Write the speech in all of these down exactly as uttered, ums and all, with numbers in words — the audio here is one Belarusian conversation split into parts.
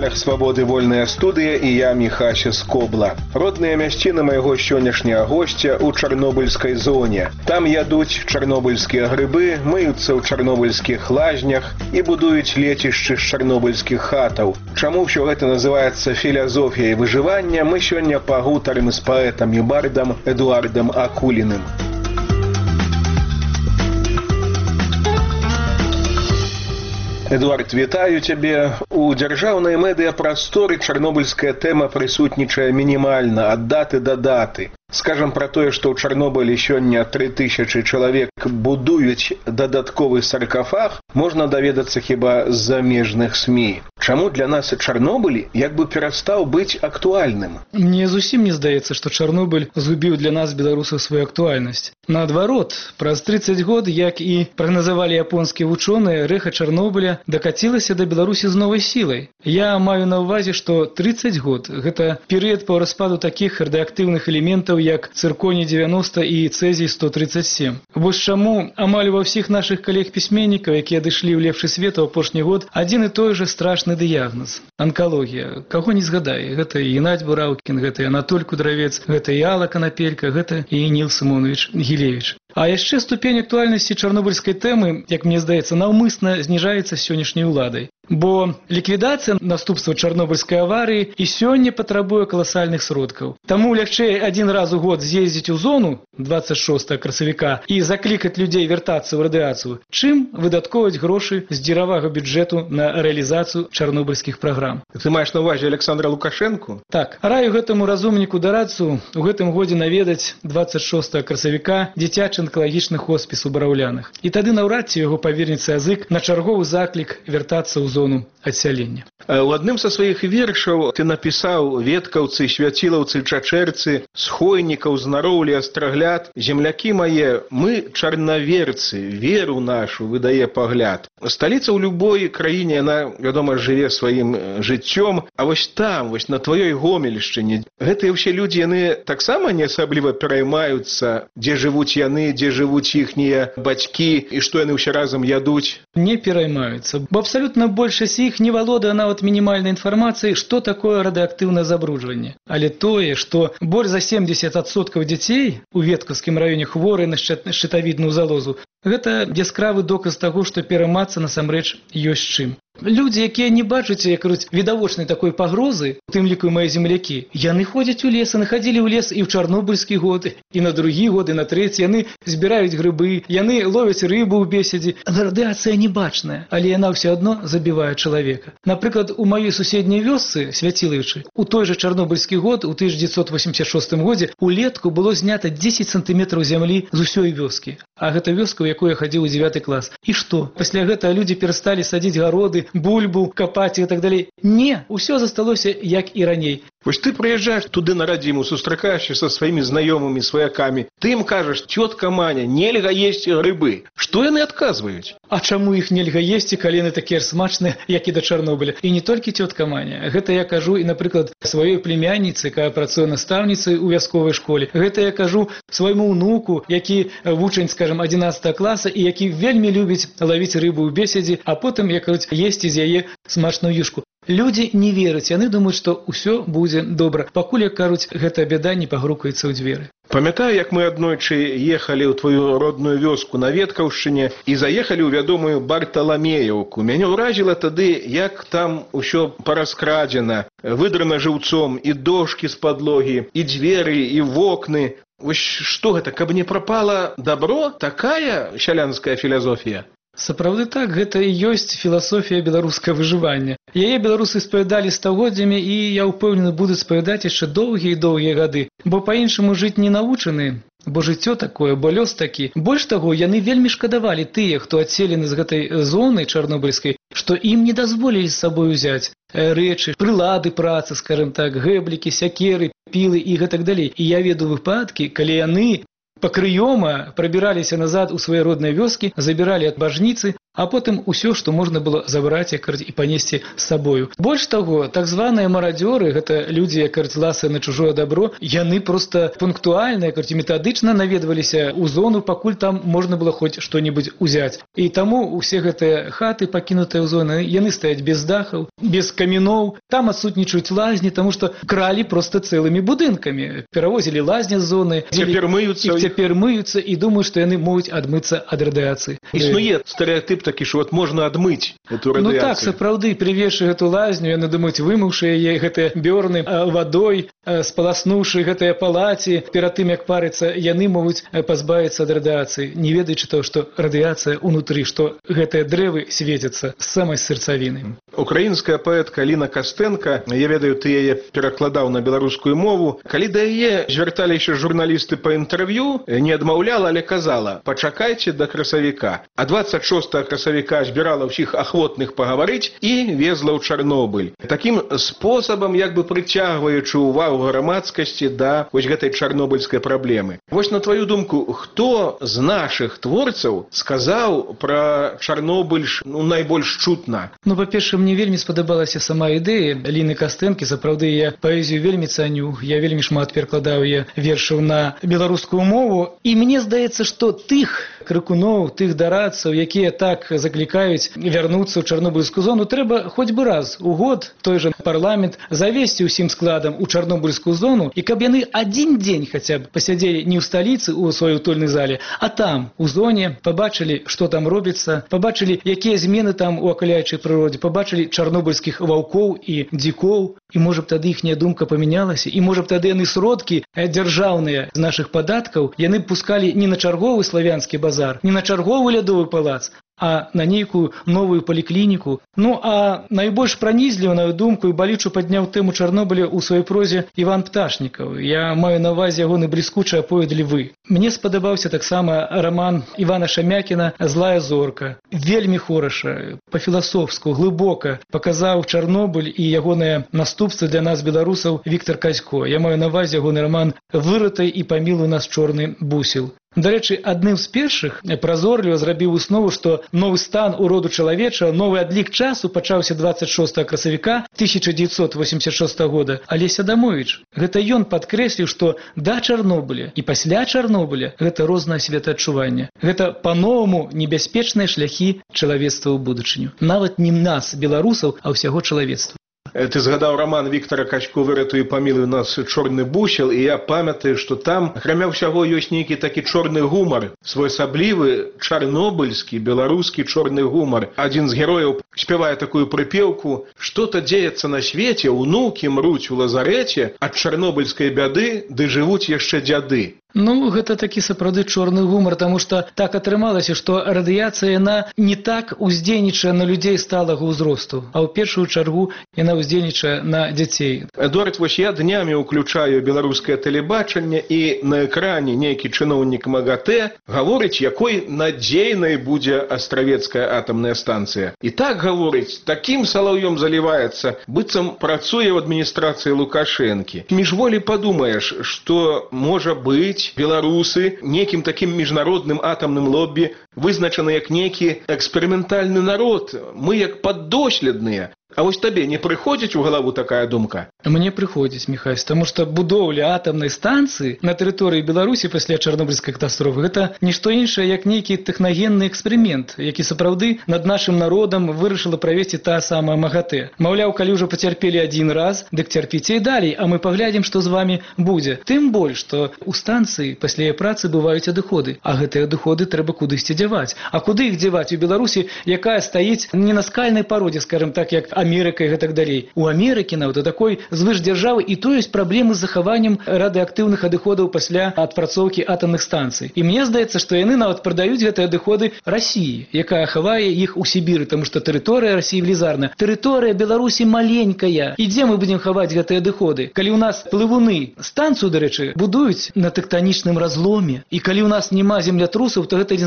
эфірах «Свабоды вольная студыя» і я, Міхася Скобла. Родныя мясціны майго сённяшняга госця ў чарнобыльскай зоне. Там ядуць чарнобыльскія грыбы, мыюцца ў чарнобыльскіх лазнях і будуюць лецішчы з чарнобыльскіх хатаў. Чаму ўсё гэта называецца філасофіяй выжывання, мы сёння пагутарым з паэтам і бардам Эдуардам Акуліным. Эдуард, вітаю цябе. У дзяржаўнай медыяпрасторы чарнобыльская тэма прысутнічае мінімальна ад даты да даты. Скажам пра тое, што ў Чарнобылі сёння тры тысячы чалавек будуюць дадатковы саркафаг, можна даведацца хіба з замежных СМІ. Чаму для нас Чарнобыль як бы перастаў быць актуальным? Мне зусім не здаецца, што Чарнобыль згубіў для нас, беларусаў, сваю актуальнасць. Наадварот, праз трыццаць год, як і прагназавалі японскія вучоныя, рэха Чарнобыля дакацілася да Беларусі з новай сілай. Я маю на ўвазе, што трыццаць год – гэта перыяд па распаду такіх радыеактыўных элементаў, як цырконій дзевяноста і цэзій сто трыццаць сем. Вось чаму амаль ва ўсіх нашых калег-пісьменнікаў, якія адышлі ў лепшы свет у апошні год, адзін і той жа страшны дыягназ – анкалогія. Каго не згадай, гэта і Геннадзь Бураўкін, гэта і Анатоль Кудравец, гэта і Алла Канапелька, гэта і Ніл Сымонович Гілевіч. А яшчэ ступень актуальнасці чарнобыльскай тэмы, як мне здаецца, наўмысна зніжаецца сённяшняй уладай. Бо ліквідацыя наступстваў чарнобыльскай аварыі і сёння патрабуе каласальных сродкаў. Таму лягчэй адзін раз у год з'ездзіць у зону дваццаць шостага красавіка і заклікаць людзей вяртацца ў радыяцыю, чым выдаткоўваць грошы з дзіравага бюджэту на рэалізацыю чарнобыльскіх праграм. Ты маеш на ўвазе Александра Лукашэнку? Так. Раю гэтаму разумніку дарадцу у гэтым годзе наведаць дваццаць шостага красавіка дзіцячы онкалагічны хоспіс у Бараўлянах. І тады наўрад ці яго павернецца язык на чарговы заклік вяртацца ў зону адсялення. У адным са сваіх вершаў ты напісаў: веткаўцы, свяцілаўцы, чачэрцы, схойнікаў, знароўлі, астрагляд, землякі мае, мы чарнаверцы, веру нашу выдае пагляд. Сталіца ў любой краіне, яна, вядома, жыве сваім жыццём, а вось там, вось на тваёй Гомельшчыне, гэтыя ўсе людзі, яны таксама не асабліва пераймаюцца, дзе жывуць яны, дзе жывуць іхнія бацькі і што яны ўсе разам ядуць? Не пераймаюцца, бо абсалютна большасць іх не валодае нават мінімальнай інфармацыі, што такое радыеактыўнае забруджванне. Але тое, што больш за семдзесят адсоткаў дзяцей у Веткаўскім раёне хворыя на шчытавідную залозу, гэта яскравы доказ таго, што пераймацца насамрэч ёсць чым. Людзі, якія не бачаць, як кажуць, відавочнай такой пагрозы, у тым ліку і мае землякі, яны ходзяць у лес, яны хадзілі ў лес і ў чарнобыльскі год, і на другі год, і на трэці, яны збіраюць грыбы, яны ловяць рыбу ў беседзе. Радыяцыя не бачная, але яна ўсё адно забівае чалавека. Напрыклад, у маёй суседняй вёсцы, Свяцілаўчы, у той жа чарнобыльскі год, у тысяча дзевяцьсот восемьдесят шостым годзе, улетку было знята дзесяць сантыметраў зямлі з усёй вёскі. А гэта вёска, у якой я хадзіў у дзевяты клас. І што? Пасля гэтага людзі перасталі садзіць гароды, бульбу, капаць і так далей. Не, усё засталося як і раней. Вось ты прыязджаеш туды на радзіму, сустракаешся са сваімі знаёмымі, сваякамі. Ты ім кажаш: цётка Маня, нельга есці грыбы. Што яны адказваюць? А чаму іх нельга есці, калі яны такія ж смачныя, як і да Чарнобыля? І не толькі цётка Маня. Гэта я кажу і, напрыклад, сваёй племянніцы, якая працуе настаўніцай у вясковай школе. Гэта я кажу свайму ўнуку, які вучань, скажам, адзінаццатага класа і які вельмі любіць лавіць рыбу ў беседзе, а потым, як кажуць, есці з яе смачную юшку. Людзі не вераць, яны думаюць, што ўсё будзе добра, пакуль, як кажуць, гэта бяда не пагрукаецца ў дзверы. Памятаю, як мы аднойчы ехалі ў тваю родную вёску на Веткаўшчыне і заехалі ў вядомую Барталамеяўку. Мяне ўразіла тады, як там усё параскрадзена, выдрана жыўцом, і дошкі з падлогі, і дзверы, і вокны. Вось што гэта, каб не прапала дабро? Такая сялянская філасофія? Сапраўды так, гэта і ёсць філасофія беларускага выжывання. Яе беларусы спавядалі стагоддзямі і, я ўпэўнены, будуць спавядаць яшчэ доўгія і доўгія гады, бо па-іншаму жыць не навучаны, бо жыццё такое, бо лёс такі. Больш таго, яны вельмі шкадавалі тыя, хто адселены з гэтай зоны чарнобыльскай, што ім не дазволілі з сабой узяць рэчы, прылады працы, скажем так, гэблікі, сякеры, пілы і гэтак далей. І я ведаю выпадкі, калі яны пакрыёма прабіраліся назад у свае родныя вёскі, забіралі ад бажніцы, а потым усё, што можна было забраць і панесці з сабою. Больш таго, так званыя марадзёры, гэта людзі, як ласы на чужое дабро, яны проста пунктуальна, як метадычна наведваліся ў зону, пакуль там можна было хоць што-небудзь узяць. І таму усе гэтыя хаты, пакінутыя ў зоны, яны стаяць без дахаў, без каміноў, там адсутнічаюць лазні, таму што кралі проста цэлымі будынкамі. Перавозілі лазні з зоны, цяпер мыюцца, і цяпер мыюцца і думаюць, што яны могуць адмыцца ад радыяцыі. Існуе стэрэатып такі, што от можна адмыць эту радыяцыю. Ну так, сапраўды, прывезшы гэту лазню, яны думаюць, вымыўшы яе гэтыя бёрны вадой, спаласнуўшы гэтыя палаці, перад тым, як парыцца, яны могуць пазбавіцца ад радыяцыі, не ведаючы того, што радыяцыя ўнутры, што гэтыя дрэвы свецяцца з самай сэрцавіны. Украінская паэтка Ліна Кастэнка, я ведаю, ты яе перакладаў на беларускую мову, калі да яе звярталіся журналісты па інтэрв'ю, не адмаўляла, але казала: пачакайце да красавіка. А дваццаць шостага красавіка збірала ўсіх ахвотных пагаварыць і везла ў Чарнобыль. Такім спосабам, як бы прыцягваючы ўвагу грамадскасці да вось гэтай чарнобыльскай праблемы. Вось на твою думку, хто з нашых творцаў сказаў пра Чарнобыль ну, найбольш чутна? Ну, па-першае, мне вельмі спадабалася сама ідэя Ліны Кастэнкі. Сапраўды, я паэзію вельмі цаню, я вельмі шмат перакладаў я вершаў на беларускую мову. І мне здаецца, што тых крыкуноў, тых дарадцаў, якія так заклікаюць вярнуцца ў чарнобыльскую зону, трэба хоць бы раз у год той жа парламент завесці ўсім складам у чарнобыльскую зону, і каб яны адзін дзень хаця б пасядзелі не ў сталіцы ў сваёй утульнай зале, а там, у зоне, пабачылі, што там робіцца, пабачылі, якія змены там у акаляючай прыродзе, пабачылі чарнобыльскіх ваўкоў і дзікоў, і можа б тады іхняя думка памянялася, і можа б тады яны сродкі дзяржаўныя з нашых падаткаў яны пускалі не на чарговы славянскі базар, не на чарговы лядовы палац, а на нейкую новую паліклініку. Ну, а найбольш пранізлівую думку і балючу падняў тэму Чарнобыля ў сваёй прозе Іван Пташнікаў. Я маю на ўвазе ягоны бліскучы аповед «Львы». Мне спадабаўся таксама раман Івана Шамякіна «Злая зорка». Вельмі хораша, па-філасофску, глыбока паказаў Чарнобыль і ягоныя наступствы для нас, беларусаў, Віктар Казько. Я маю на ўвазе ягоны раман «Вырытай і памілуй нас чорны бусел». Дарэчы, адным з першых празорліва зрабіў выснову, што новы стан у роду чалавечага, новы адлік часу пачаўся дваццаць шостага красавіка тысяча дзевяцьсот восемьдесят шостага года. Алесь Адамовіч. Гэта ён падкрэсліў, што да Чарнобыля і пасля Чарнобыля гэта рознае светаадчуванне. Гэта па-новаму небяспечныя шляхі чалавецтва ў будучыню. Нават не нас, беларусаў, а ўсяго чалавецтва. Ты згадаў раман Віктара Казько «Вырытай і памілуй нас чорны бусел», і я памятаю, што там, акрамя ўсяго, ёсць нейкі такі чорны гумар, своеасаблівы чарнобыльскі, беларускі чорны гумар. Адзін з герояў спявае такую прыпеўку: «Што-то дзеецца на свеце, унукі мруць у лазарэце, ад чарнобыльскай бяды ды жывуць яшчэ дзяды». Ну, гэта такі сапраўды чорны гумар, таму што так атрымалася, што радыяцыя яна не так уздзейнічае на людзей сталага ўзросту, а ў першую чаргу яна уздзейнічае на дзяцей. Эдуард, вось я днямі ўключаю беларускае тэлебачанне, і на экране нейкі чыноўнік МАГАТЭ гаворыць, якой надзейнай будзе астравецкая атамная станцыя. І так гаворыць, такім салаўём заліваецца, быццам працуе ў адміністрацыі Лукашэнкі. Міжволі падумаеш, што можа быць беларусы некім такім міжнародным атамным лоббі вызначаны як нейкі эксперыментальны народ, мы як паддоследныя. А вось табе не прыходзіць у галаву такая думка? Мне прыходзіць, Міхась, таму што будоўля атамнай станцыі на тэрыторыі Беларусі пасля чарнобыльскай катастрофы гэта нішто іншае, як нейкі тэхнагенны эксперымент, які сапраўды над нашым народам вырашыла правесці тая самая МАГАТЭ. Маўляў, калі ўжо пацярпелі адзін раз, дык цярпіце і далей, а мы паглядзім, што з вамі будзе. Тым больш, што ў станцыі пасля яе працы бываюць адыходы, а гэтыя адыходы трэба кудысьці дзяваць. А куды іх дзяваць у Беларусі, якая стаіць не на скальнай пародзе, скажем так, як Амерыка і гэтак далей. У Амерыкі нават у такой звышдзяржавы і то ёсць праблемы з захаваннем радыеактыўных адыходаў пасля адпрацоўкі атамных станцый. І мне здаецца, што яны нават прадаюць гэтыя адыходы Расіі, якая хавае іх у Сібіры, таму што тэрыторыя Расіі велізарная. Тэрыторыя Беларусі маленькая. І дзе мы будзем хаваць гэтыя адыходы? Калі ў нас плывуны станцыю, дарэчы, будуюць на тэктанічным разломе, і калі ў нас няма землятрусаў, то гэта не значыць, што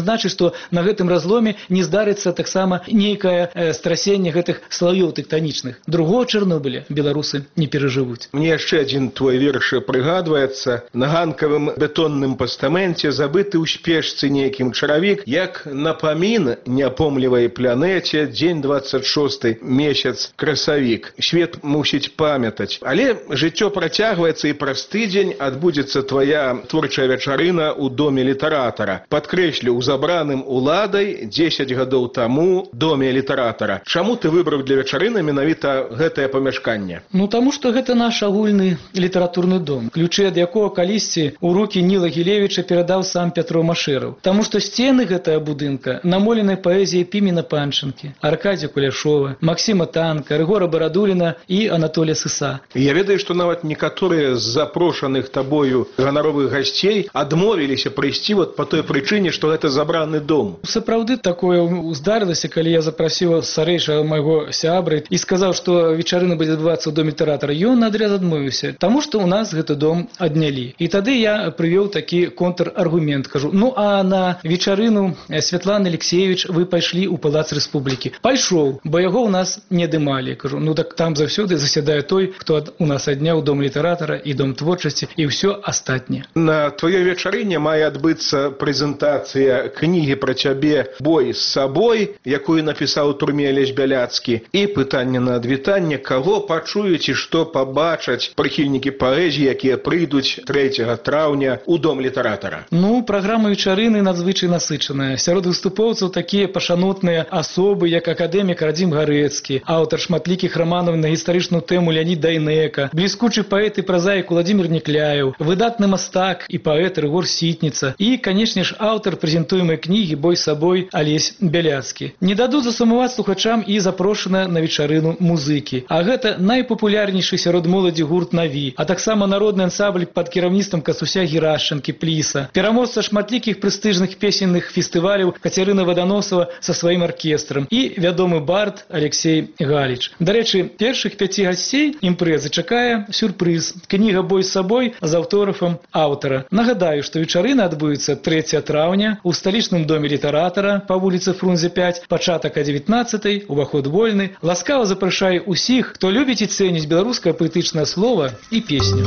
што на гэтым разломе не здарыцца таксама нейкае э, страсенне гэтых слаёў тэктанічных. Другого Чарнобыля беларусы не перажывуць. Мне яшчэ адзін твой верш прыгадваецца. На ганкавым бетонным пастаменце забыты ў спешцы нейкім чаравік, як напамін неапомлівай планеце дзень двадцать шосты месяц красавік. Свет мусіць памятаць. Але жыццё працягваецца, і праз тыдзень адбудзецца твая творчая вечарына ў доме літаратара. Падкрэслю, у забраным уладай дзесяць гадоў таму доме літаратара. Чаму ты выбраў для вечарыны менавіта гэтае памяшканне? Ну, таму што гэта наш агульны літаратурны дом, ключы ад якога калісьці ў рукі Ніла Гілевіча перадаў сам Пятро Машэраў. Таму што сцены гэтага будынка намолены паэзіяй Пімена Панчынкі, Аркадзія Куляшова, Максіма Танка, Рыгора Барадуліна і Анатолія Сыса. Я ведаю, што нават некаторыя з запрошаных табою ганаровых гасцей адмовіліся прыйсці вот по той прычыне, што гэта забраны дом. Сапраўды такое здарылася, калі я запрасіў старэйшага майго сябры і сказаў, што вечарына будзе адбывацца ў доме літаратара. Ён адрэз адмовіўся, таму што ў нас гэты дом аднялі. І тады я прывёў такі контраргумент, кажу: ну а на вечарыну Святланы Алексеевич вы пайшлі ў Палац Рэспублікі. Пайшоў, бо яго ў нас не дымалі. Кажу: ну так там заўсёды засядае той, хто у нас адняў дом літаратара і дом творчасці і ўсё астатняе. На тваёй вечарыне мае адбыцца прэзентацыя кнігі пра цябе «Бой з сабой», якую напісаў у турме Алесь Бяляцкі, і пытанне на адвітанне, каго пачуюць і што пабачаць прыхільнікі паэзіі, якія прыйдуць трэцяга траўня ў дом літаратара. Ну, праграма вечарыны надзвычай насычаная. Сярод выступоўцаў такія пашанотныя асобы, як акадэмік Радзім Гарэцкі, аўтар шматлікіх раманаў на гістарычную тэму Леонід Дайнека, бліскучы паэт і празаік Уладзімір Некляеў, выдатны мастак і паэт Рыгор Сітніца і, канечне ж, аўтар прэзентуемай кнігі «Бой з сабой» Алесь Бяляцкі. Не дадуць засумаваць слухачам і запрошаныя на вечарыну музыкі. А гэта найпапулярнейшы сярод моладзі гурт «Наві», а таксама народны ансамбль пад кіраўніцтвам Касуся Герашчанкі «Пліса», пераможца шматлікіх прэстыжных песенных фестываляў Кацярына Ваданосава са сваім аркестрам і вядомы бард Алексей Галіч. Дарэчы, першых пяці гасцей імпрэзы чакае сюрпрыз – кніга «Бой з сабой» з аўтографам аўтара. Нагадаю, што вечарына адбудзецца трэцяга траўня ў сталічным доме літаратара па вуліцы Фрунзе пяць, пачатак о дзевятнаццатай, уваход вольны. Ласкава запрашаю усіх, хто любіць і цэніць беларускае паэтычнае слова і песню.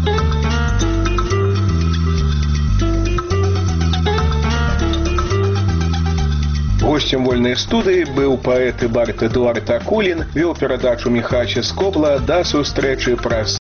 Гостем вольнай студыі быў паэт і бард Эдуард Акулін, вёў перадачу Міхася Скобла. Да сустрэчы праз